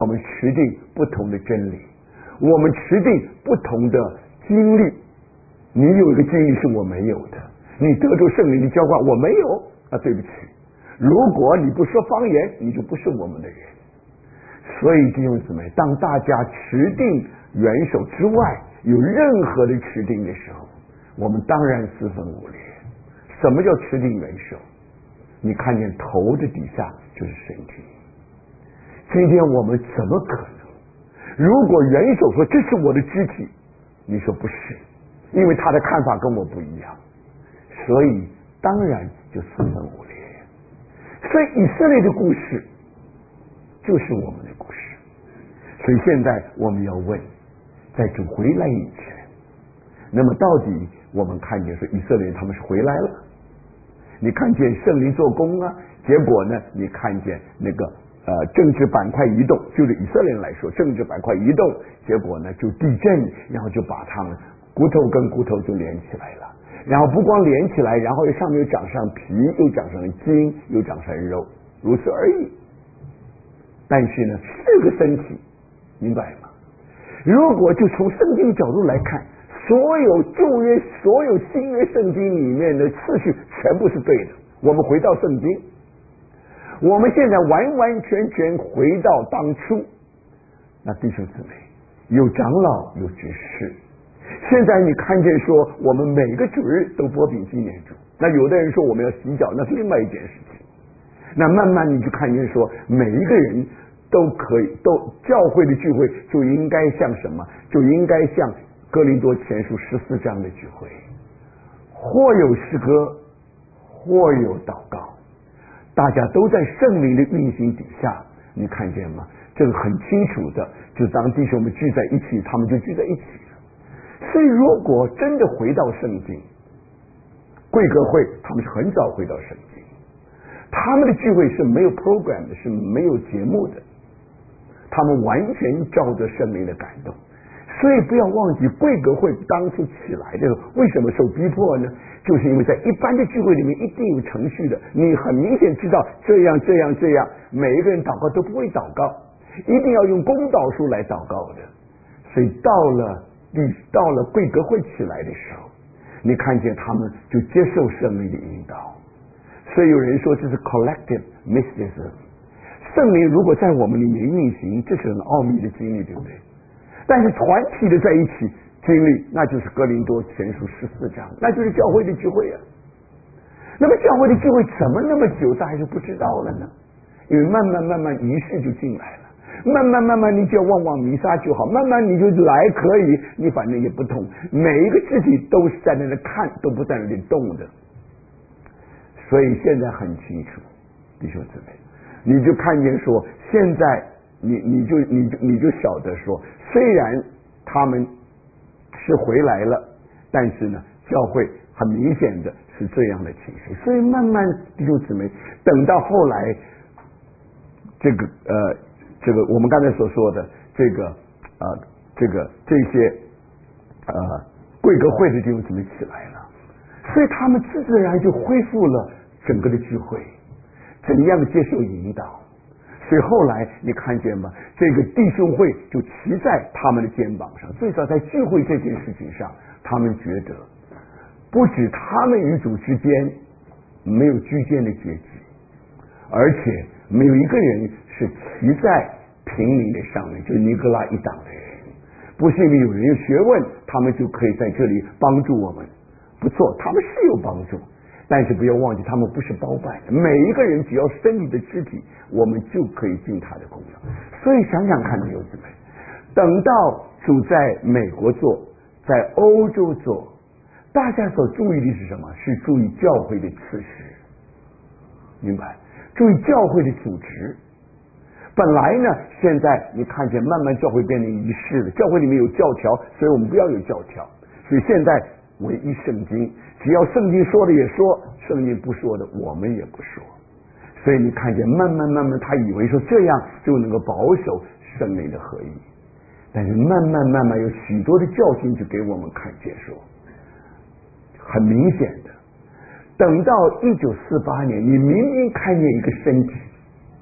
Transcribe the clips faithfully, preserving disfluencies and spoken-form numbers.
我们持定不同的真理，我们持定不同的经历。你有一个经历是我没有的，你得着圣灵的浇灌，我没有，啊，对不起，如果你不说方言，你就不是我们的人。所以弟兄姊妹，当大家持定元首之外有任何的持定的时候，我们当然四分五裂。什么叫持定元首？你看见头的底下就是身体。今天我们怎么可能？如果元首说这是我的肢体，你说不是，因为他的看法跟我不一样，所以当然就四分五裂。所以以色列的故事就是我们的故事。所以现在我们要问，在主回来以前，那么到底我们看见说以色列人他们是回来了，你看见圣灵做工啊，结果呢你看见那个呃政治板块移动，就是以色列人来说政治板块移动，结果呢就地震，然后就把他们骨头跟骨头就连起来了，然后不光连起来，然后上面又长上皮，又长上筋，又长上肉，如此而已。但是呢是个身体，明白吗？如果就从圣经角度来看，所有旧约所有新约圣经里面的次序全部是对的。我们回到圣经，我们现在完完全全回到当初。那弟兄姊妹，有长老有执事，现在你看见说我们每个主日都播饼纪念主，那有的人说我们要洗脚，那是另外一件事情。那慢慢你就看见说每一个人都可以，都教会的聚会就应该像什么，就应该像哥林多前书十四章的聚会，或有诗歌，或有祷告，大家都在圣灵的运行底下，你看见吗？这个很清楚的，就当弟兄们聚在一起，他们就聚在一起了。所以如果真的回到圣经，贵格会他们是很早回到圣经，他们的聚会是没有 program 的，是没有节目的，他们完全照着圣灵的感动。所以不要忘记贵格会当初起来的时候为什么受逼迫呢？就是因为在一般的聚会里面一定有程序的，你很明显知道这样这样这样，每一个人祷告都不会祷告，一定要用公祷书来祷告的。所以到了到了贵格会起来的时候，你看见他们就接受圣灵的引导。所以有人说这是 collective mysticism， 圣灵如果在我们里面运行，这是很奥秘的经历，对不对？但是团体的在一起经历，那就是哥林多前书十四章，那就是教会的聚会啊。那么教会的聚会怎么那么久大家就不知道了呢？因为慢慢慢慢仪式就进来了，慢慢慢慢你就望望弥撒就好，慢慢你就来可以，你反正也不痛，每一个肢体都是在那里看，都不在那里动的。所以现在很清楚，弟兄姊妹，你就看见说现在你你就你就你就晓得说，虽然他们是回来了，但是呢教会很明显的是这样的情形。所以慢慢弟兄姊妹，等到后来这个呃这个我们刚才所说的这个呃这个这些呃贵格会的弟兄姊妹起来了，所以他们自自然就恢复了整个的聚会，怎样接受引导。所以后来你看见吗？这个弟兄会就骑在他们的肩膀上。最早在聚会这件事情上，他们觉得不止他们与主之间没有居间的阶级，而且没有一个人是骑在平民的上面，就是尼格拉一党的人。不是因为有人有学问，他们就可以在这里帮助我们。不错，他们是有帮助，但是不要忘记他们不是包办的，每一个人只要身体的肢体，我们就可以尽他的功劳。所以想想看，弟兄姊妹，等到主在美国做，在欧洲做，大家所注意的是什么？是注意教会的次序，明白？注意教会的组织。本来呢，现在你看见慢慢教会变成仪式了，教会里面有教条，所以我们不要有教条。所以现在唯一圣经，只要圣经说的也说，圣经不说的我们也不说。所以你看见慢慢慢慢，他以为说这样就能够保守圣灵的合一，但是慢慢慢慢有许多的教训就给我们看见说，很明显的，等到一九四八年，你明明看见一个身体，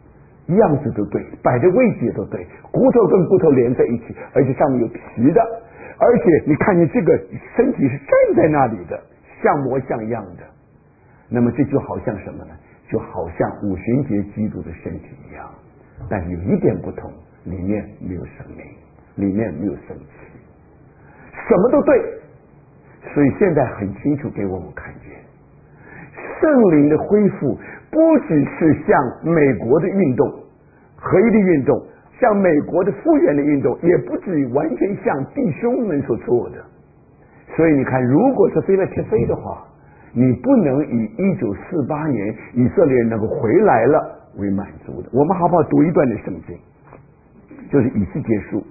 样子都对，摆的位置也都对，骨头跟骨头连在一起，而且上面有皮的，而且你看见这个身体是站在那里的，像模像样的。那么这就好像什么呢？就好像五旬节基督的身体一样，但是有一点不同，里面没有生命，里面没有生气，什么都对。所以现在很清楚给我们看见，圣灵的恢复不只是像美国的运动、合一的运动，像美国的复原的运动，也不至于完全像弟兄们所做的。所以你看，如果是非来贴非的话，你不能以一九四八年以色列人能够回来了为满足的。我们好不好读一段的圣经，就是以西结书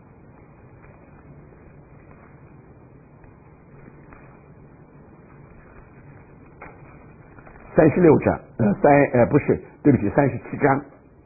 三十六章，呃，三呃不是，对不起，三十七章。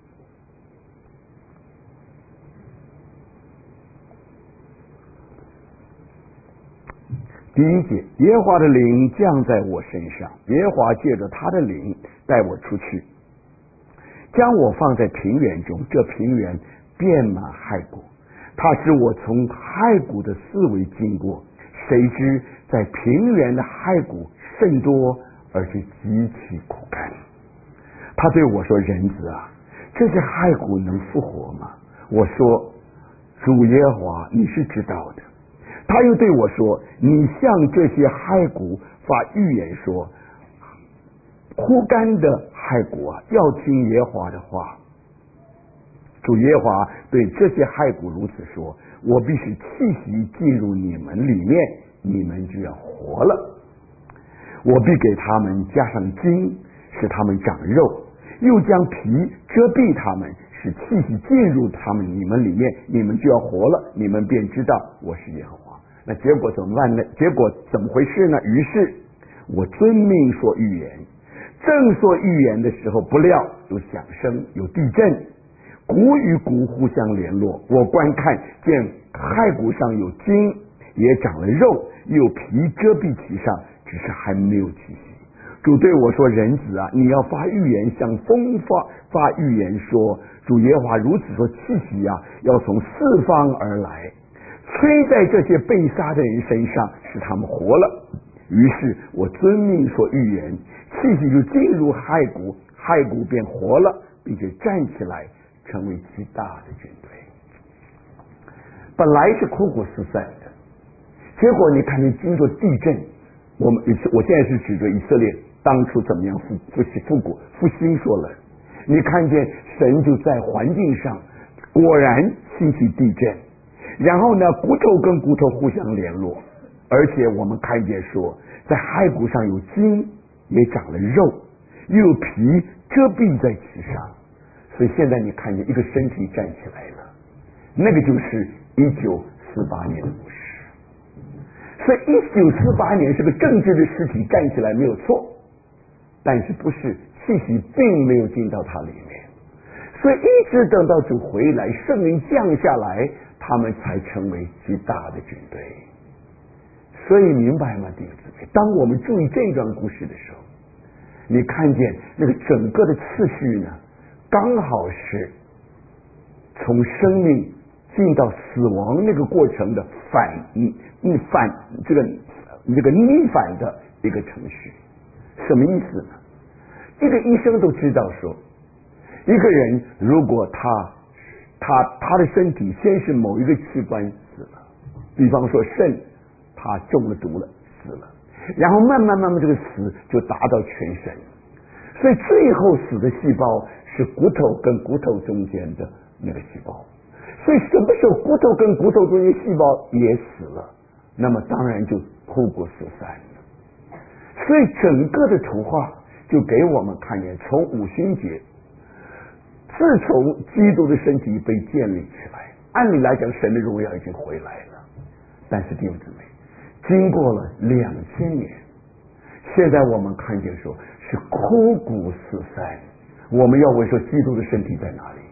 第一节，耶和华的灵降在我身上，耶和华借着他的灵带我出去，将我放在平原中，这平原遍满骸骨，他使我从骸骨的四围经过，谁知在平原的骸骨甚多，而且极其枯干。他对我说：“人子啊，这些骸骨能复活吗？”我说：“主耶和华，你是知道的。”他又对我说：“你向这些骸骨发预言说，枯干的骸骨啊，要听耶和华的话。主耶和华对这些骸骨如此说：我必使气息进入你们里面，你们就要活了。我必给他们加上筋，使他们长肉，又将皮遮蔽他们，使气息进入他们你们里面，你们就要活了，你们便知道我是耶和华。”那结果怎么办呢？结果怎么回事呢？于是我遵命说预言，正说预言的时候，不料有响声，有地震，骨与骨互相联络。我观看见骸骨上有筋，也长了肉，有皮遮蔽其上，只是还没有气息。主对我说：“人子啊，你要发预言，向风发发预言说，主耶和华如此说，气息啊，要从四方而来，吹在这些被杀的人身上，使他们活了。”于是我遵命说预言，气息就进入骸骨，骸骨便活了，并且站起来，成为极大的军队。本来是枯骨四散的，结果你看见经过地震，我们我现在是指着以色列当初怎么样复复复古复兴说了，你看见神就在环境上果然兴起地震，然后呢，骨头跟骨头互相联络，而且我们看见说，在骸骨上有筋，也长了肉，又有皮遮蔽在其上，所以现在你看见一个身体站起来了，那个就是一九四八年的故事。所以一九四八年是个政治的尸体站起来没有错，但是不是气息并没有进到它里面，所以一直等到主回来，圣灵降下来，他们才成为极大的军队。所以明白吗，弟兄姊妹？当我们注意这段故事的时候，你看见那个整个的次序呢，刚好是从生命进到死亡那个过程的反逆反这个这个逆反的一个程序。什么意思呢？一个医生都知道说，一个人如果他他他的身体先是某一个器官死了，比方说肾，他中了毒了死了，然后慢慢慢慢这个死就达到全身，所以最后死的细胞是骨头跟骨头中间的那个细胞。所以什么时候骨头跟骨头中间细胞也死了，那么当然就枯骨四散了。所以整个的图画就给我们看见，从五旬节，自从基督的身体被建立起来，按理来讲神的荣耀已经回来了，但是弟兄姊妹，经过了两千年，现在我们看见说是枯骨四散，我们要问说基督的身体在哪里？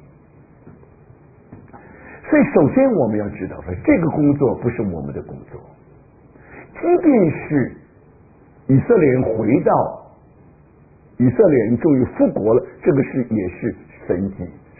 所以首先我们要知道说，这个工作不是我们的工作，即便是以色列人回到以色列人终于复国了，这个是也是神迹，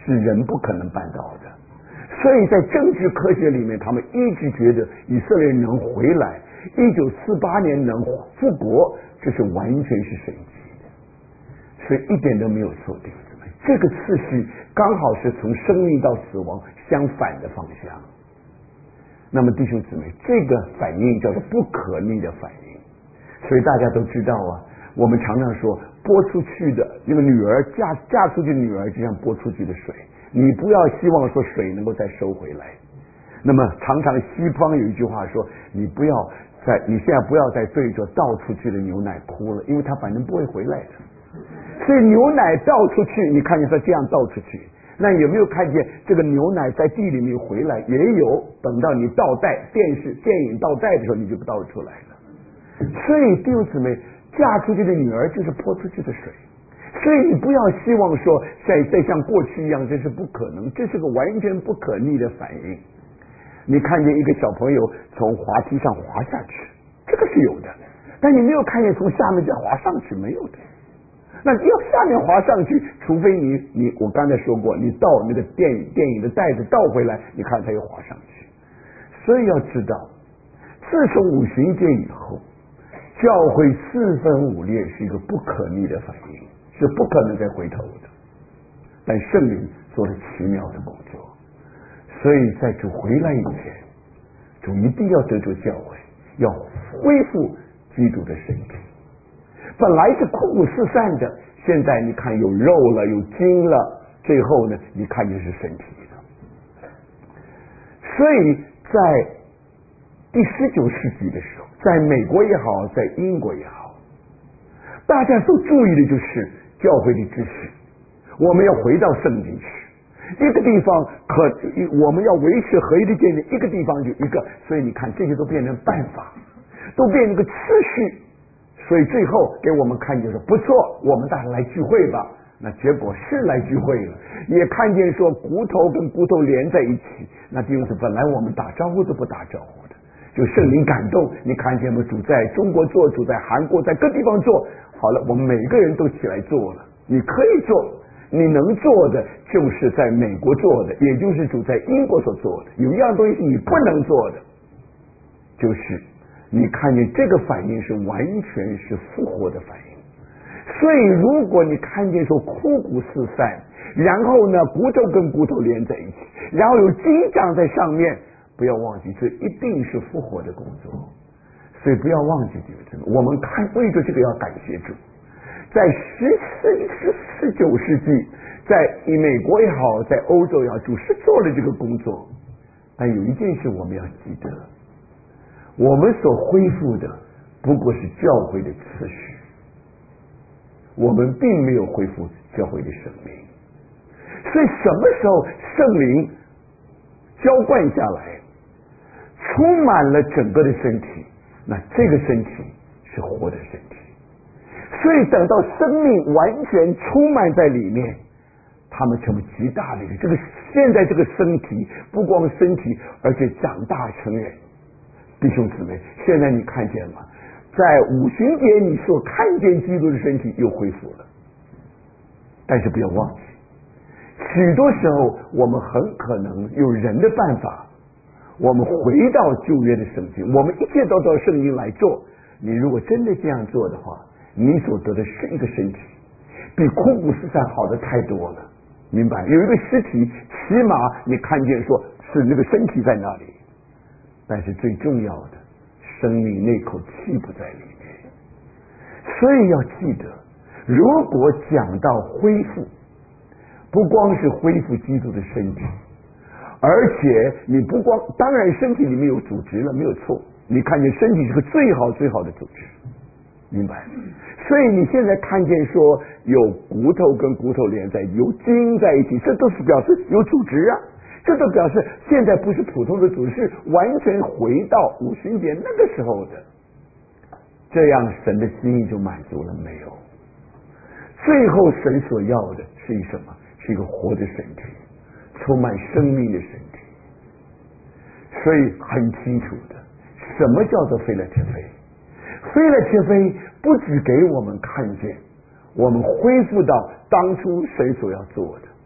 是人不可能办到的。所以在政治科学里面，他们一直觉得以色列人能回来，一九四八年能复国，这是完全是神迹的，所以一点都没有错，弟兄姊妹。这个次序刚好是从生命到死亡相反的方向。那么弟兄姊妹，这个反应叫做不可逆的反应。所以大家都知道啊，我们常常说拨出去的那个女儿嫁嫁出去的女儿就像拨出去的水，你不要希望说水能够再收回来。那么常常西方有一句话说，你不要在你现在不要再对着倒出去的牛奶哭了，因为它反正不会回来的。所以牛奶倒出去，你看见它这样倒出去，那有没有看见这个牛奶在地里面回来？也有，等到你倒带电视电影倒带的时候，你就倒出来了。所以弟兄姊妹，嫁出去的女儿就是泼出去的水。所以你不要希望说再再像过去一样，这是不可能，这是个完全不可逆的反应。你看见一个小朋友从滑梯上滑下去，这个是有的，但你没有看见从下面再滑上去，没有的。那要下面滑上去，除非你你我刚才说过，你倒那个电影电影的袋子倒回来，你看它又滑上去。所以要知道，自从五旬节以后，教会四分五裂是一个不可逆的反应，是不可能再回头的。但圣灵做了奇妙的工作，所以在主回来以前，主一定要得着教会，要恢复基督的身体。本来是枯骨四散的，现在你看有肉了，有筋了，最后呢，你看见是身体的。所以在第十九世纪的时候，在美国也好，在英国也好，大家所注意的就是教会的秩序，我们要回到圣经去。一个地方可我们要维持合一的建立，一个地方就一个，所以你看这些都变成办法，都变成个次序。所以最后给我们看见说不错，我们大家来聚会吧。那结果是来聚会了，也看见说骨头跟骨头连在一起。那弟兄姊妹，本来我们打招呼都不打招呼的，就圣灵感动，你看见吗？主在中国做，主在韩国，在各地方做。好了，我们每个人都起来做了。你可以做，你能做的就是在美国做的，也就是主在英国所做的。有一样东西是你不能做的，就是你看见这个反应是完全是复活的反应。所以如果你看见说枯骨四散，然后呢骨头跟骨头连在一起，然后有筋长在上面，不要忘记这一定是复活的工作。所以不要忘记这个，我们看为着这个要感谢主。在十四十十九世纪，在美国也好，在欧洲也好，主是做了这个工作。但有一件事我们要记得，我们所恢复的不过是教会的次序，我们并没有恢复教会的生命。所以什么时候圣灵浇灌下来，充满了整个的身体，那这个身体是活的身体。所以等到生命完全充满在里面，他们成为极大的一个这个现在这个身体不光身体，而且长大成人。弟兄姊妹，现在你看见吗？在五旬节你所看见基督的身体又恢复了。但是不要忘记，许多时候我们很可能有人的办法，我们回到旧约的圣经，我们一切都到圣经来做。你如果真的这样做的话，你所得的是一个身体，比枯骨四散好的太多了。明白？有一个尸体，起码你看见说是那个身体在那里，但是最重要的，生命那口气不在里面。所以要记得，如果讲到恢复，不光是恢复基督的身体，而且你不光当然身体里面有组织了，没有错。你看见身体是个最好最好的组织，明白？所以你现在看见说有骨头跟骨头连在，有筋在一起，这都是表示有组织啊。这都表示现在不是普通的组织，是完全回到五旬节那个时候的。这样神的心意就满足了没有？最后神所要的是一什么？是一个活的身体，充满生命的身体。所以很清楚的，什么叫做菲勒切菲？菲勒切菲不只给我们看见我们恢复到当初神所要做的，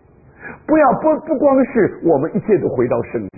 不要不不光是我们一切都回到圣经，